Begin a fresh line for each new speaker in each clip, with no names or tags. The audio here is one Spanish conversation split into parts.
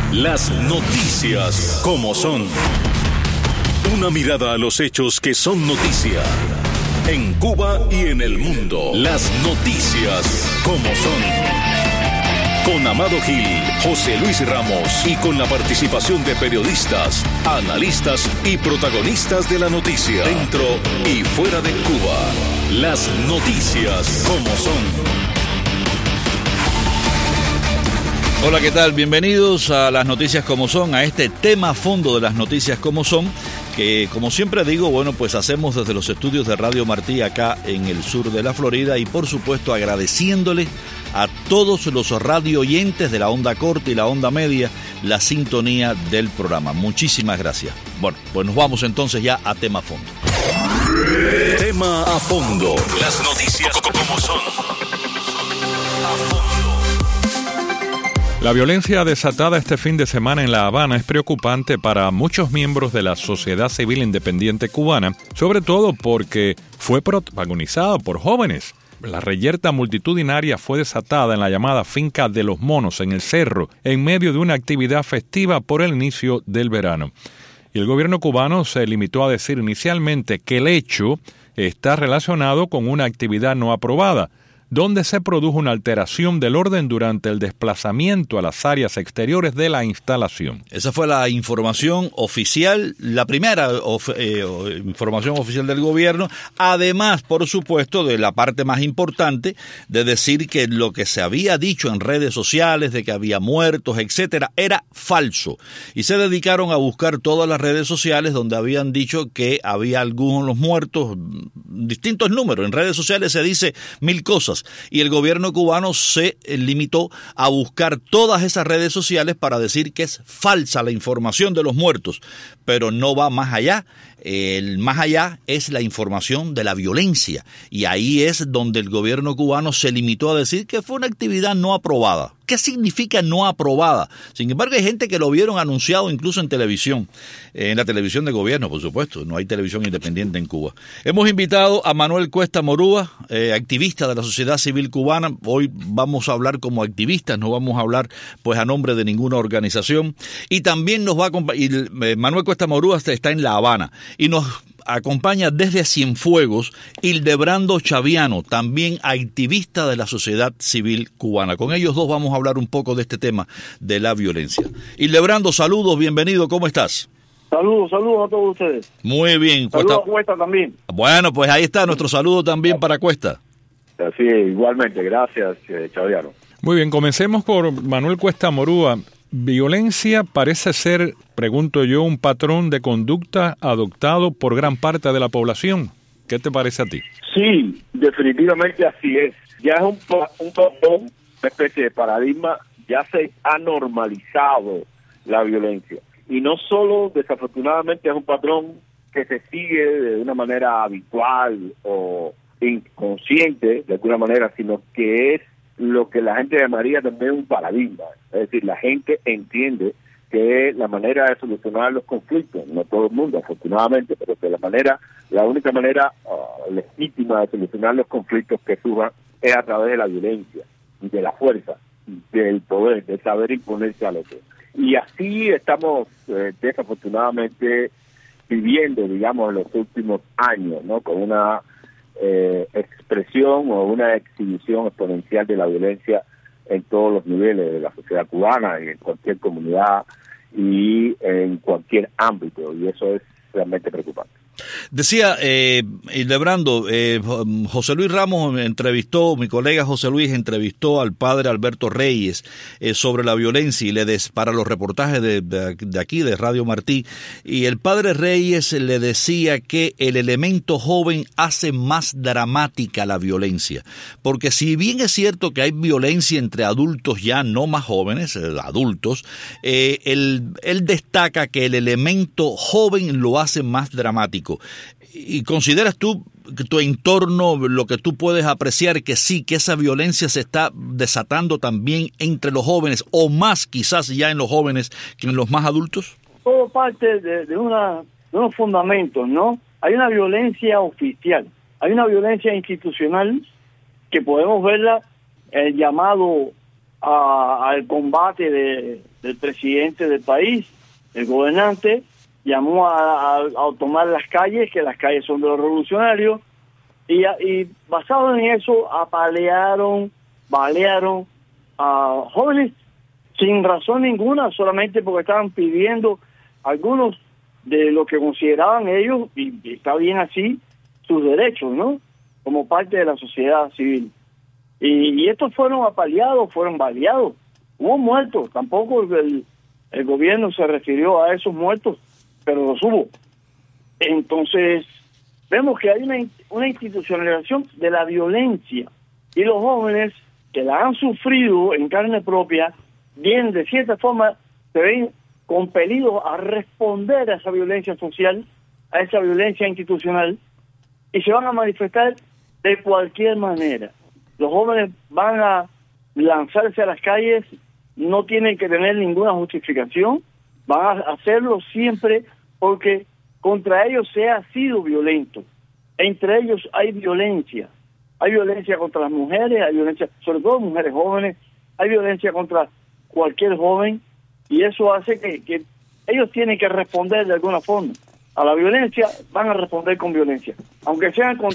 Las noticias como son. Una mirada a los hechos que son noticia. En Cuba y en el mundo. Las noticias como son. Con Amado Gil, José Luis Ramos y con la participación de periodistas, analistas y protagonistas de la noticia dentro y fuera de Cuba. Las noticias como son.
Hola, ¿qué tal? Bienvenidos a Las Noticias como son, a este tema a fondo de las noticias como son, que como siempre digo, bueno, pues hacemos desde los estudios de Radio Martí acá en el sur de la Florida y por supuesto agradeciéndole a todos los radio oyentes de la onda corta y la onda media la sintonía del programa. Muchísimas gracias. Bueno, pues nos vamos entonces ya a tema a fondo.
Tema a fondo. Las noticias como son. A fondo.
La violencia desatada este fin de semana en La Habana es preocupante para muchos miembros de la sociedad civil independiente cubana, sobre todo porque fue protagonizada por jóvenes. La reyerta multitudinaria fue desatada en la llamada Finca de los Monos, en el Cerro, en medio de una actividad festiva por el inicio del verano. Y el gobierno cubano se limitó a decir inicialmente que el hecho está relacionado con una actividad no aprobada, donde se produjo una alteración del orden durante el desplazamiento a las áreas exteriores de la instalación.
Esa fue la información oficial, la primera información oficial del gobierno, además, por supuesto, de la parte más importante, de decir que lo que se había dicho en redes sociales, de que había muertos, etcétera, era falso. Y se dedicaron a buscar todas las redes sociales donde habían dicho que había algunos muertos, distintos números. En redes sociales se dice 1000 cosas. Y el gobierno cubano se limitó a buscar todas esas redes sociales para decir que es falsa la información de los muertos, pero no va más allá. El más allá es la información de la violencia, y ahí es donde el gobierno cubano se limitó a decir que fue una actividad no aprobada. ¿Qué significa no aprobada? Sin embargo, hay gente que lo vieron anunciado incluso en televisión, en la televisión de gobierno, por supuesto. No hay televisión independiente en Cuba. Hemos invitado a Manuel Cuesta Morúa, activista de la sociedad civil cubana. Hoy vamos a hablar como activistas, no vamos a hablar pues a nombre de ninguna organización. Y también nos va a acompañar, Manuel Cuesta Morúa está en La Habana, y nos acompaña desde Cienfuegos Hildebrando Chaviano, también activista de la sociedad civil cubana. Con ellos dos vamos a hablar un poco de este tema de la violencia. Hildebrando, saludos, bienvenido, ¿cómo estás?
Saludos a todos ustedes.
Muy bien.
Saludos a Cuesta también.
Bueno, pues ahí está nuestro saludo también para Cuesta.
Sí, igualmente, gracias, Chaviano.
Muy bien, comencemos por Manuel Cuesta Morúa. Violencia parece ser, pregunto yo, un patrón de conducta adoptado por gran parte de la población. ¿Qué te parece a ti?
Sí, definitivamente así es. Ya es un patrón, una especie de paradigma, ya se ha normalizado la violencia. Y no solo, desafortunadamente, es un patrón que se sigue de una manera habitual o inconsciente, de alguna manera, sino que es lo que la gente llamaría también un paradigma. Es decir, la gente entiende que la manera de solucionar los conflictos, no todo el mundo afortunadamente, pero que la única manera legítima de solucionar los conflictos que surjan es a través de la violencia, de la fuerza, del poder, de saber imponerse al otro. Y así estamos desafortunadamente viviendo, digamos, en los últimos años, ¿no? Con una expresión o una exhibición exponencial de la violencia en todos los niveles de la sociedad cubana y en cualquier comunidad y en cualquier ámbito, y eso es realmente preocupante.
Decía Hildebrando, José Luis Ramos mi colega José Luis entrevistó al padre Alberto Reyes sobre la violencia y para los reportajes de aquí, de Radio Martí, y el padre Reyes le decía que el elemento joven hace más dramática la violencia, porque si bien es cierto que hay violencia entre adultos ya no más jóvenes, adultos, él destaca que el elemento joven lo hace más dramático. ¿Y consideras tú, tu entorno, lo que tú puedes apreciar, que sí, que esa violencia se está desatando también entre los jóvenes, o más quizás ya en los jóvenes que en los más adultos?
Todo parte de unos fundamentos, ¿no? Hay una violencia oficial, hay una violencia institucional que podemos verla, el llamado
al combate del presidente del país, el gobernante, llamó a tomar las calles, que las calles son de los revolucionarios, y basado en eso balearon a jóvenes sin razón ninguna, solamente porque estaban pidiendo algunos de lo que consideraban ellos, y está bien así, sus derechos, ¿no? Como parte de la sociedad civil. Y estos fueron apaleados, fueron baleados. Hubo muertos, tampoco el gobierno se refirió a esos muertos, pero los hubo. Entonces, vemos que hay una institucionalización de la violencia, y los jóvenes que la han sufrido en carne propia, bien, de cierta forma, se ven compelidos a responder a esa violencia social, a esa violencia institucional, y se van a manifestar de cualquier manera. Los jóvenes van a lanzarse a las calles, no tienen que tener ninguna justificación, van a hacerlo siempre porque contra ellos se ha sido violento. Entre ellos hay violencia contra las mujeres, hay violencia, sobre todo mujeres jóvenes, hay violencia contra cualquier joven, y eso hace que ellos tienen que responder de alguna forma. A la violencia van a responder con violencia, aunque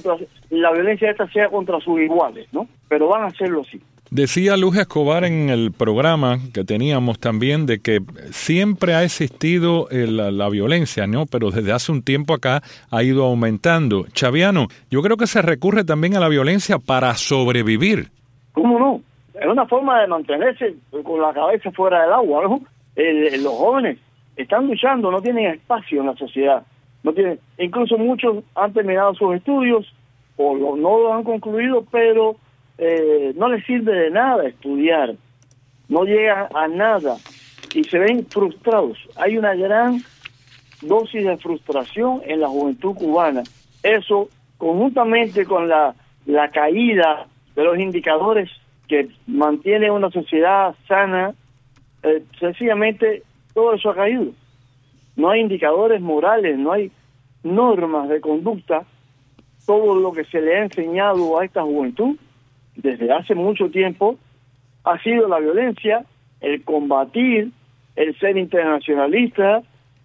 la violencia esta sea contra sus iguales, ¿no? Pero van a hacerlo así.
Decía Luz Escobar en el programa que teníamos también de que siempre ha existido la violencia, ¿no? Pero desde hace un tiempo acá ha ido aumentando. Chaviano, yo creo que se recurre también a la violencia para sobrevivir.
¿Cómo no? Es una forma de mantenerse con la cabeza fuera del agua, ¿no? Los jóvenes están luchando, no tienen espacio en la sociedad. No tienen, incluso muchos han terminado sus estudios o no lo han concluido, pero no les sirve de nada estudiar, no llegan a nada y se ven frustrados. Hay una gran dosis de frustración en la juventud cubana. Eso, conjuntamente con la caída de los indicadores que mantiene una sociedad sana, sencillamente todo eso ha caído. No hay indicadores morales, no hay normas de conducta. Todo lo que se le ha enseñado a esta juventud desde hace mucho tiempo ha sido la violencia, el combatir, el ser internacionalista,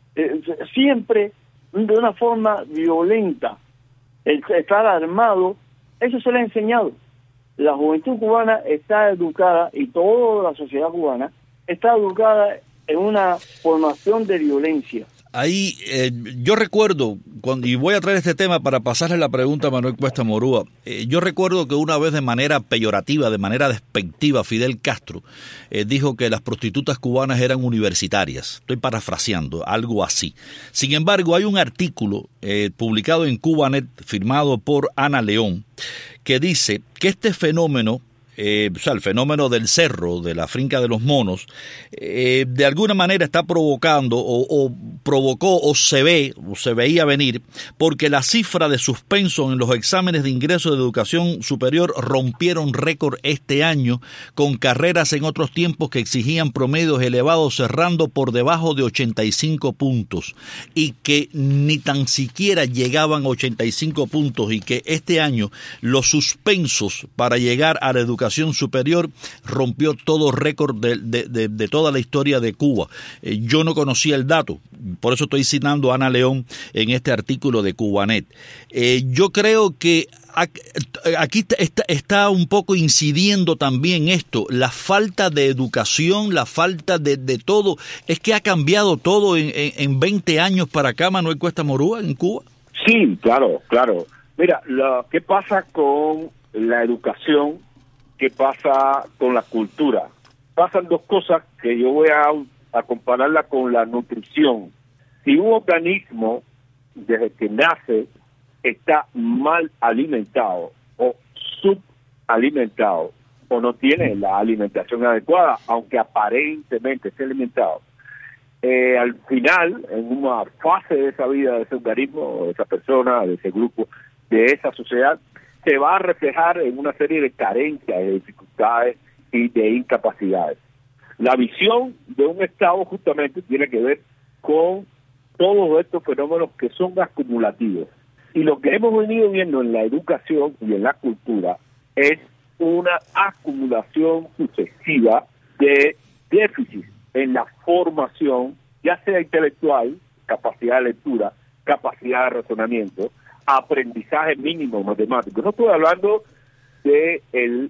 siempre de una forma violenta, el estar armado. Eso se le ha enseñado. La juventud cubana está educada, y toda la sociedad cubana está educada en una formación de violencia.
Ahí yo recuerdo, y voy a traer este tema para pasarle la pregunta a Manuel Cuesta Morúa, yo recuerdo que una vez de manera peyorativa, de manera despectiva, Fidel Castro dijo que las prostitutas cubanas eran universitarias. Estoy parafraseando, algo así. Sin embargo, hay un artículo publicado en Cubanet, firmado por Ana León, que dice que este fenómeno, el fenómeno del cerro, de la finca de los monos, de alguna manera está provocando o provocó o se veía venir, porque la cifra de suspenso en los exámenes de ingreso de educación superior rompieron récord este año, con carreras en otros tiempos que exigían promedios elevados cerrando por debajo de 85 puntos, y que ni tan siquiera llegaban a 85 puntos, y que este año los suspensos para llegar a la educación superior rompió todo récord de toda la historia de Cuba. Yo no conocía el dato, por eso estoy citando a Ana León en este artículo de Cubanet. Yo creo que aquí está un poco incidiendo también esto, la falta de educación, la falta de todo. Es que ha cambiado todo en 20 años para acá, Manuel Cuesta Morúa, en Cuba.
Sí, claro. Mira, ¿qué pasa con la educación? ¿Qué pasa con la cultura? Pasan dos cosas que yo voy a compararla con la nutrición. Si un organismo, desde que nace, está mal alimentado o subalimentado, o no tiene la alimentación adecuada, aunque aparentemente esté alimentado, al final, en una fase de esa vida de ese organismo, de esa persona, de ese grupo, de esa sociedad, se va a reflejar en una serie de carencias, de dificultades y de incapacidades. La visión de un Estado justamente tiene que ver con todos estos fenómenos que son acumulativos. Y lo que hemos venido viendo en la educación y en la cultura es una acumulación sucesiva de déficit en la formación, ya sea intelectual, capacidad de lectura, capacidad de razonamiento, aprendizaje mínimo matemático. No estoy hablando del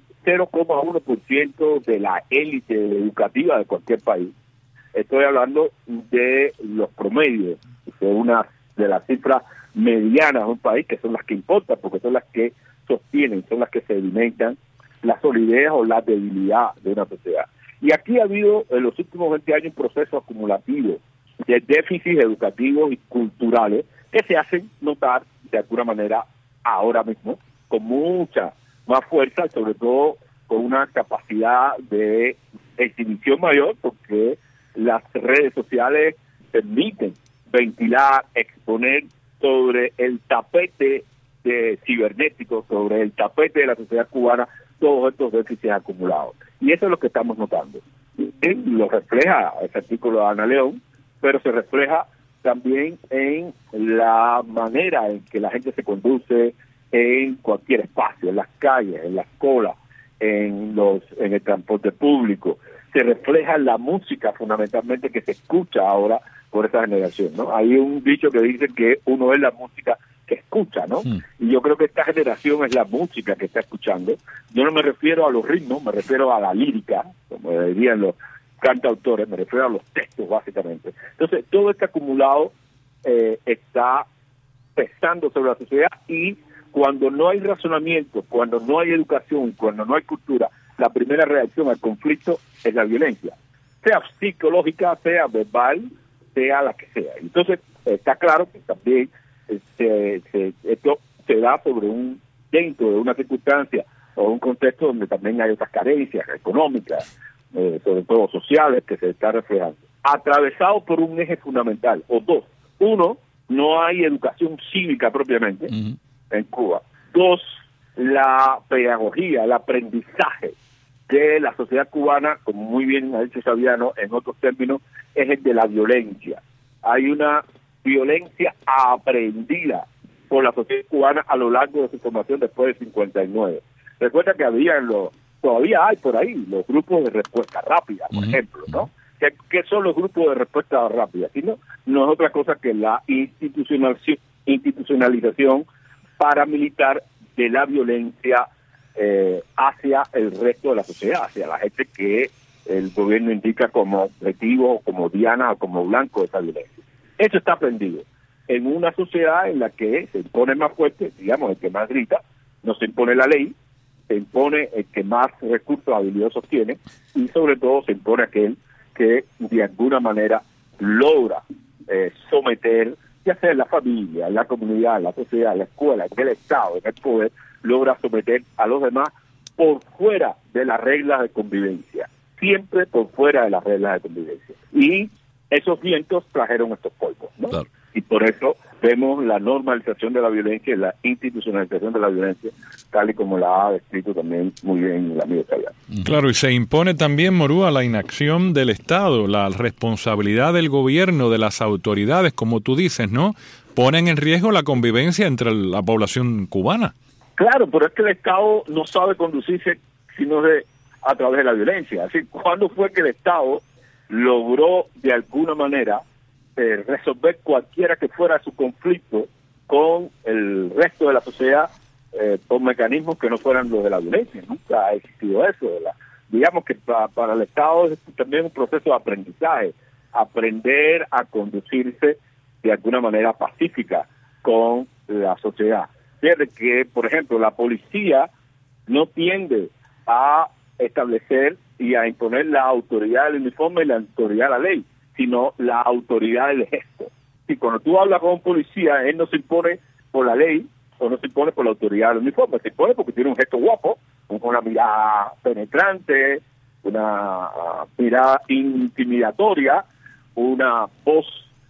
0,1% de la élite educativa de cualquier país. Estoy hablando de los promedios, de las cifras medianas de un país, que son las que importan, porque son las que sostienen, son las que sedimentan la solidez o la debilidad de una sociedad. Y aquí ha habido en los últimos 20 años un proceso acumulativo de déficits educativos y culturales que se hacen notar de alguna manera ahora mismo con mucha más fuerza, sobre todo con una capacidad de exhibición mayor, porque las redes sociales permiten ventilar, exponer sobre el tapete cibernético, sobre el tapete de la sociedad cubana, todos estos déficits acumulados. Y eso es lo que estamos notando. Lo refleja ese artículo de Ana León, pero se refleja también en la manera en que la gente se conduce en cualquier espacio, en las calles, en las colas, en el transporte público. Se refleja en la música fundamentalmente que se escucha ahora por esa generación, ¿no? Hay un dicho que dice que uno es la música que escucha, ¿no? Sí. Y yo creo que esta generación es la música que está escuchando. Yo no me refiero a los ritmos, me refiero a la lírica, como dirían los cantautores, me refiero a los textos básicamente. Entonces, todo este acumulado está pesando sobre la sociedad, y cuando no hay razonamiento, cuando no hay educación, cuando no hay cultura, la primera reacción al conflicto es la violencia, sea psicológica, sea verbal, sea la que sea. Entonces, está claro que también esto se da dentro de una circunstancia o un contexto donde también hay otras carencias económicas, sobre todo sociales, que se está reflejando. Atravesado por un eje fundamental, o dos. Uno, no hay educación cívica propiamente en Cuba. Dos, la pedagogía, el aprendizaje de la sociedad cubana, como muy bien ha dicho Saviano, en otros términos, es el de la violencia. Hay una violencia aprendida por la sociedad cubana a lo largo de su formación después del 59. Recuerda que todavía hay por ahí los grupos de respuesta rápida, por ejemplo, ¿no? ¿Qué son los grupos de respuesta rápida? No es otra cosa que la institucionalización paramilitar de la violencia hacia el resto de la sociedad, hacia la gente que el gobierno indica como objetivo, como diana o como blanco de esa violencia. Eso está aprendido en una sociedad en la que se impone más fuerte, digamos, el que más grita, no se impone la ley, se impone el que más recursos habilidosos tiene, y sobre todo se impone aquel que de alguna manera logra someter, ya sea en la familia, en la comunidad, en la sociedad, en la escuela, en el Estado, en el poder, logra someter a los demás por fuera de las reglas de convivencia, siempre por fuera de las reglas de convivencia. Y esos vientos trajeron estos polvos, ¿no? Claro. Y por eso vemos la normalización de la violencia y la institucionalización de la violencia, tal y como la ha descrito también muy bien el amigo Saviano.
Claro, y se impone también, Morúa, la inacción del Estado, la responsabilidad del gobierno, de las autoridades, como tú dices, ¿no? Ponen en riesgo la convivencia entre la población cubana.
Claro, pero es que el Estado no sabe conducirse sino a través de la violencia. Así, ¿cuándo fue que el Estado logró de alguna manera resolver cualquiera que fuera su conflicto con el resto de la sociedad por mecanismos que no fueran los de la violencia? Nunca ha existido eso. Digamos que para el Estado es también un proceso de aprendizaje, aprender a conducirse de alguna manera pacífica con la sociedad. Fíjate que, por ejemplo, la policía no tiende a establecer y a imponer la autoridad del uniforme y la autoridad de la ley, sino la autoridad del gesto. Y cuando tú hablas con un policía, él no se impone por la ley o no se impone por la autoridad del uniforme, se impone porque tiene un gesto guapo, una mirada penetrante, una mirada intimidatoria, una voz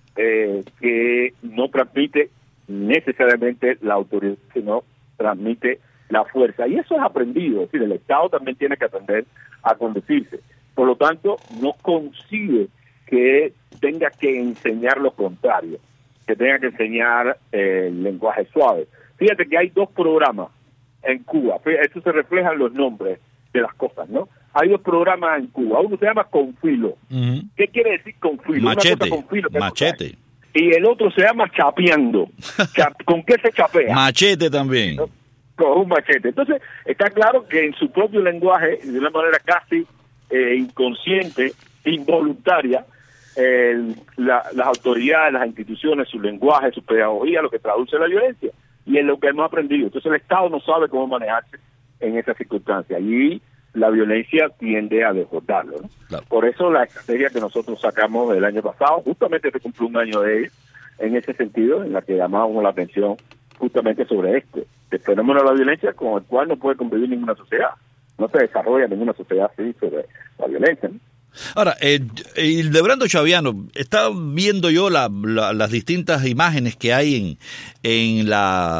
que no transmite necesariamente la autoridad, sino transmite la fuerza. Y eso es aprendido, es decir, el Estado también tiene que aprender a conducirse. Por lo tanto, no concibe que tenga que enseñar lo contrario, que tenga que enseñar el lenguaje suave. Fíjate que hay dos programas en Cuba, esto se refleja en los nombres de las cosas, ¿no? hay dos programas en Cuba. Uno se llama Confilo. ¿Qué quiere decir Confilo?
Machete.
Una cosa Confilo,
Machete.
Y el otro se llama Chapeando. ¿Con qué se chapea?
Machete también.
¿No? Con un machete. Entonces, está claro que en su propio lenguaje, de una manera casi inconsciente, involuntaria, las autoridades, las instituciones, su lenguaje, su pedagogía, lo que traduce la violencia, y es lo que hemos aprendido. Entonces el Estado no sabe cómo manejarse en esas circunstancias, y la violencia tiende a desbordarlo, ¿no? Claro. Por eso la estrategia que nosotros sacamos el año pasado, justamente se cumplió un año de ella, en ese sentido, en la que llamábamos la atención justamente sobre el fenómeno de la violencia con el cual no puede convivir ninguna sociedad. No se desarrolla ninguna sociedad así sobre la violencia, ¿no?
Ahora, Hildebrando Chaviano, estaba viendo yo las distintas imágenes que hay en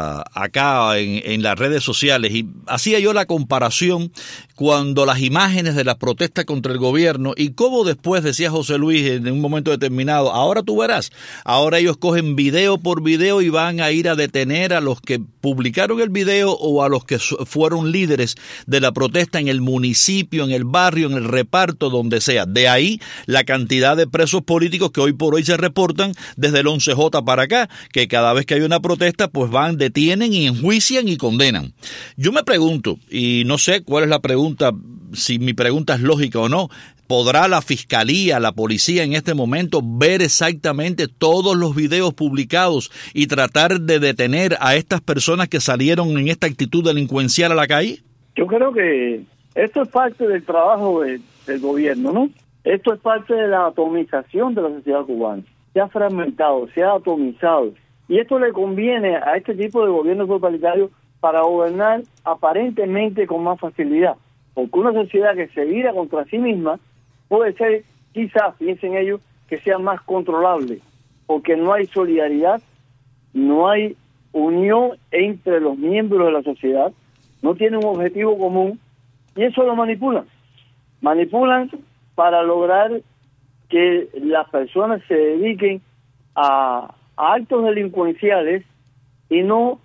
las redes sociales, y hacía yo la comparación cuando las imágenes de las protestas contra el gobierno, y cómo después, decía José Luis en un momento determinado, ahora tú verás, ahora ellos cogen video por video y van a ir a detener a los que publicaron el video o a los que fueron líderes de la protesta en el municipio, en el barrio, en el reparto, donde sea. De ahí la cantidad de presos políticos que hoy por hoy se reportan desde el 11J para acá, que cada vez que hay una protesta, pues van, detienen y enjuician y condenan. Yo me pregunto, y no sé cuál es la pregunta, si mi pregunta es lógica o no, ¿podrá la fiscalía, la policía en este momento ver exactamente todos los videos publicados y tratar de detener a estas personas que salieron en esta actitud delincuencial a la calle?
Yo creo que esto es parte del trabajo del gobierno, ¿no? Esto es parte de la atomización de la sociedad cubana. Se ha fragmentado, se ha atomizado. Y esto le conviene a este tipo de gobierno totalitario para gobernar aparentemente con más facilidad. Porque una sociedad que se vira contra sí misma puede ser, quizás, piensen ellos, que sea más controlable. Porque no hay solidaridad, no hay unión entre los miembros de la sociedad, no tienen un objetivo común, y eso lo manipulan. Manipulan para lograr que las personas se dediquen a actos delincuenciales y no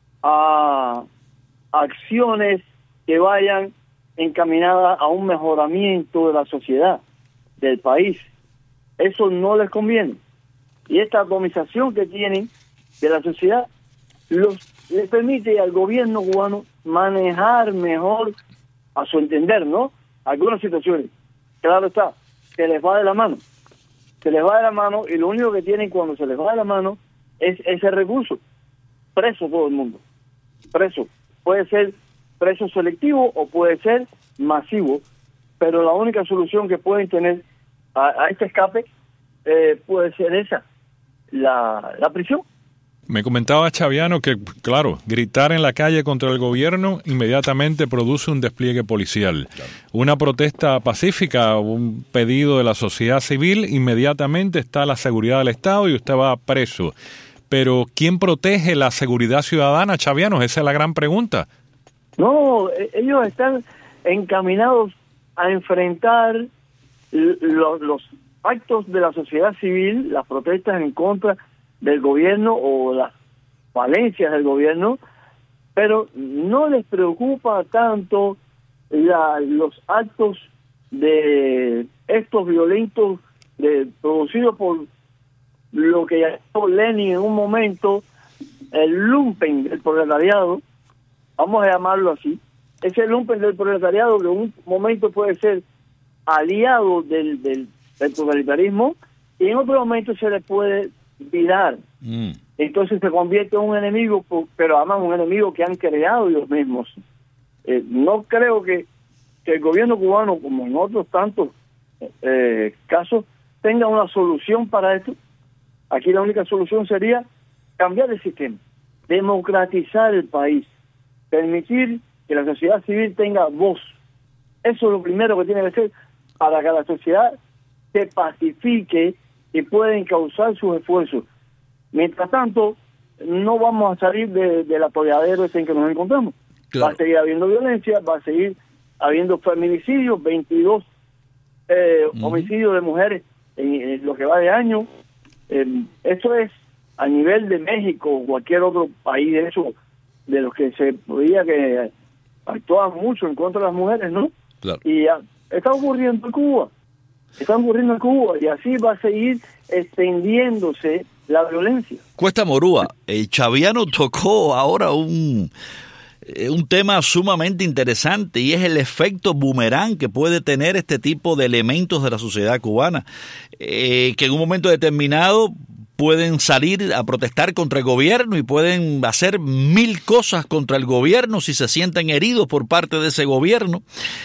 a acciones que vayan encaminadas a un mejoramiento de la sociedad, del país. Eso no les conviene. Y esta atomización que tienen de la sociedad les permite al gobierno cubano manejar mejor, a su entender, ¿no?, algunas situaciones. Claro está, se les va de la mano. Se les va de la mano, y lo único que tienen cuando se les va de la mano es ese recurso. Preso todo el mundo. Preso. Puede ser preso selectivo o puede ser masivo, pero la única solución que pueden tener a este escape puede ser esa, la prisión.
Me comentaba Chaviano que, claro, gritar en la calle contra el gobierno inmediatamente produce un despliegue policial. Claro. Una protesta pacífica, un pedido de la sociedad civil, inmediatamente está la seguridad del Estado y usted va preso. Pero, ¿quién protege la seguridad ciudadana, Chaviano? Esa es la gran pregunta.
No, ellos están encaminados a enfrentar los actos de la sociedad civil, las protestas en contra del gobierno o las falencias del gobierno, pero no les preocupa tanto los actos de estos violentos producidos por lo que llamó Lenin en un momento el lumpen del proletariado, vamos a llamarlo así, ese lumpen del proletariado que en un momento puede ser aliado del totalitarismo y en otro momento se le puede virar. Entonces se convierte en un enemigo, pero además un enemigo que han creado ellos mismos. No creo que el gobierno cubano, como en otros tantos casos, tenga una solución para esto. Aquí la única solución sería cambiar el sistema, democratizar el país, permitir que la sociedad civil tenga voz. Eso es lo primero que tiene que ser para que la sociedad se pacifique y pueda encauzar sus esfuerzos. Mientras tanto, no vamos a salir del atolladero en que nos encontramos. Claro. Va a seguir habiendo violencia, va a seguir habiendo feminicidios, 22 homicidios de mujeres en lo que va de año. Esto es a nivel de México o cualquier otro país de eso, de los que se veía que actuaban mucho en contra de las mujeres, ¿no? Claro. Y está ocurriendo en Cuba. Y así va a seguir extendiéndose la violencia.
Cuesta Morúa, Chaviano tocó ahora un tema sumamente interesante, y es el efecto boomerang que puede tener este tipo de elementos de la sociedad cubana, que en un momento determinado pueden salir a protestar contra el gobierno y pueden hacer 1000 cosas contra el gobierno si se sienten heridos por parte de ese gobierno,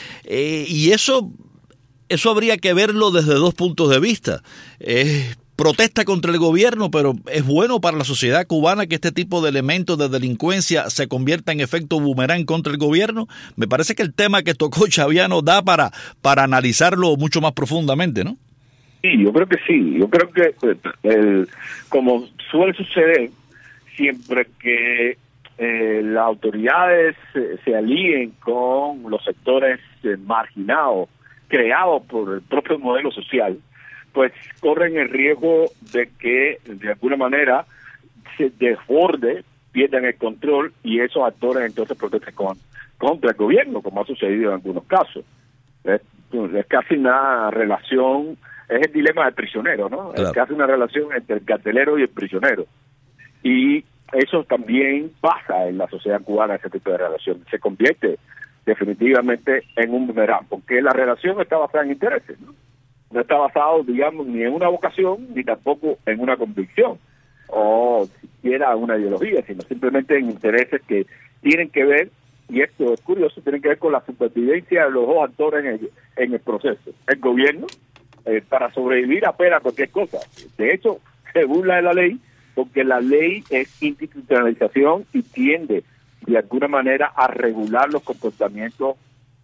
y eso habría que verlo desde dos puntos de vista. Protesta contra el gobierno, pero es bueno para la sociedad cubana que este tipo de elementos de delincuencia se convierta en efecto boomerang contra el gobierno. Me parece que el tema que tocó Chaviano da para analizarlo mucho más profundamente, ¿no?
Sí, yo creo que sí. Yo creo que como suele suceder siempre que las autoridades se alíen con los sectores marginados, creados por el propio modelo social, pues corren el riesgo de que de alguna manera se desborde, pierdan el control, y esos actores entonces protesten contra el gobierno, como ha sucedido en algunos casos. Es casi una relación, es el dilema del prisionero, ¿no? Claro. Es casi una relación entre el carcelero y el prisionero. Y eso también pasa en la sociedad cubana, ese tipo de relación. Se convierte definitivamente en un boomerang, porque la relación está basada en intereses, ¿no? No está basado, digamos, ni en una vocación, ni tampoco en una convicción, o siquiera una ideología, sino simplemente en intereses que tienen que ver, y esto es curioso, tienen que ver con la supervivencia de los dos actores en el proceso. El gobierno, para sobrevivir, apela a cualquier cosa. De hecho, se burla de la ley, porque la ley es institucionalización y tiende de alguna manera a regular los comportamientos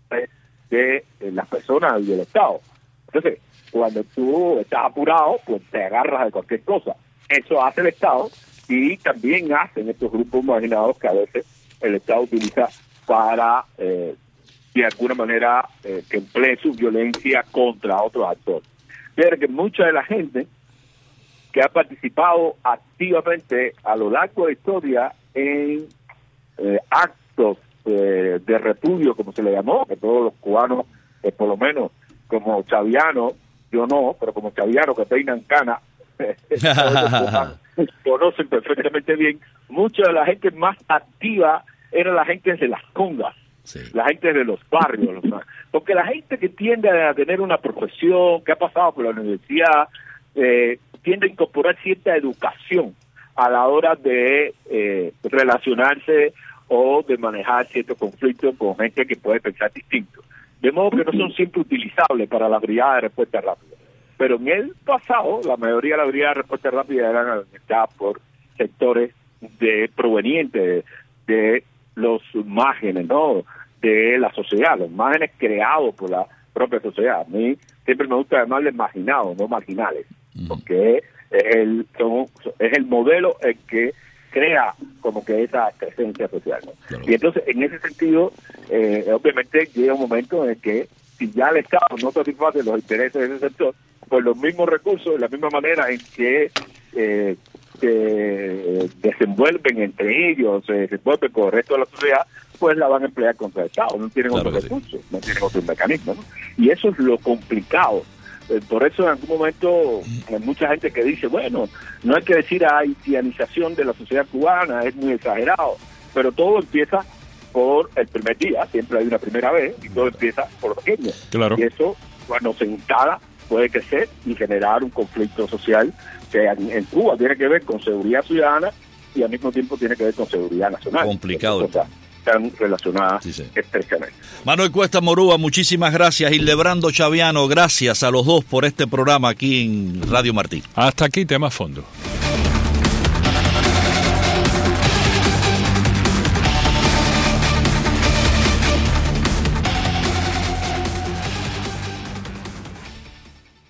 de las personas y del Estado. Entonces, cuando tú estás apurado, pues te agarras de cualquier cosa. Eso hace el Estado, y también hacen estos grupos marginados que a veces el Estado utiliza para, de alguna manera, que emplee su violencia contra otros actores. Pero que mucha de la gente que ha participado activamente a lo largo de la historia en actos de repudio, como se le llamó, que todos los cubanos, por lo menos como Chaviano, yo no, pero como Chaviano, que peinan cana, conocen perfectamente bien, mucha de la gente más activa era la gente de las congas, sí, la gente de los barrios, porque la gente que tiende a tener una profesión, que ha pasado por la universidad, tiende a incorporar cierta educación a la hora de relacionarse o de manejar ciertos conflictos con gente que puede pensar distinto. De modo que no son siempre utilizables para la brigada de respuesta rápida. Pero en el pasado, la mayoría de la brigada de respuesta rápida eran administradas por sectores provenientes de los márgenes, ¿no?, de la sociedad, los márgenes creados por la propia sociedad. A mí siempre me gusta llamarles marginados, no marginales, porque es el modelo el que crea como que esa presencia social, ¿no? Claro. Y entonces, en ese sentido, obviamente llega un momento en el que si ya el Estado no satisface los intereses de ese sector, pues los mismos recursos, de la misma manera en que se desenvuelven entre ellos, se desenvuelven con el resto de la sociedad, pues la van a emplear contra el Estado. No tienen otros recursos, no tienen otros mecanismos, ¿no? Y eso es lo complicado. Por eso en algún momento hay mucha gente que dice, bueno, no hay que decir haitianización de la sociedad cubana, es muy exagerado, pero todo empieza por el primer día, siempre hay una primera vez, y todo empieza por lo pequeño. Claro. Y eso, cuando se instala, puede crecer y generar un conflicto social que en Cuba tiene que ver con seguridad ciudadana y al mismo tiempo tiene que ver con seguridad nacional.
Complicado.
Están relacionadas estrechamente.
Manuel Cuesta Morúa, muchísimas gracias. Hildebrando Chaviano, gracias a los dos por este programa aquí en Radio Martí.
Hasta aquí, tema fondo.